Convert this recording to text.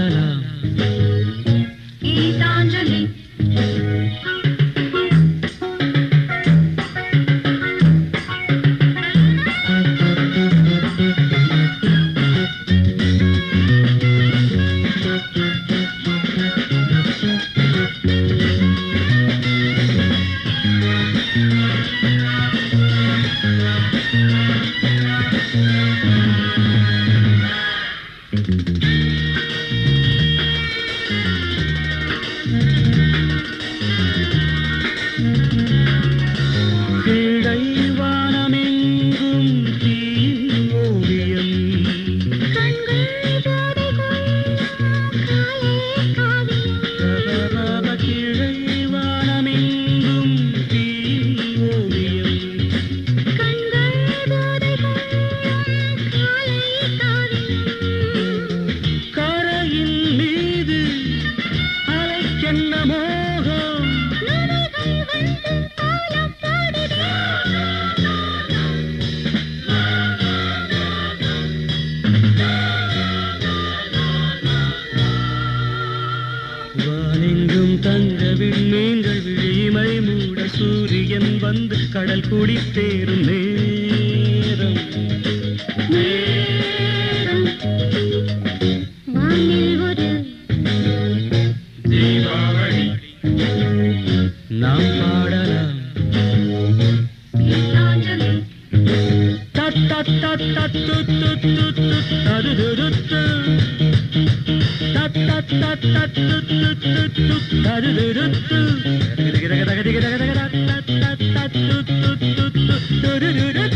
பாடலாம் கீதாஞ்சலி சூரியன் வந்து கடல் கூடி தேரும் நேரம் வானில் ஒரு தீபாவளி நாம் பாடலாம் கீதாஞ்சலி தத் தத் தத் தத் துத் துத் துத் துத் ததுதுருத்து தத் தத் தத் தத் Dhoot Dhoot Dhoot Dhoot ததுதுருத்து da da da da da da da da da da da da da da da da da da da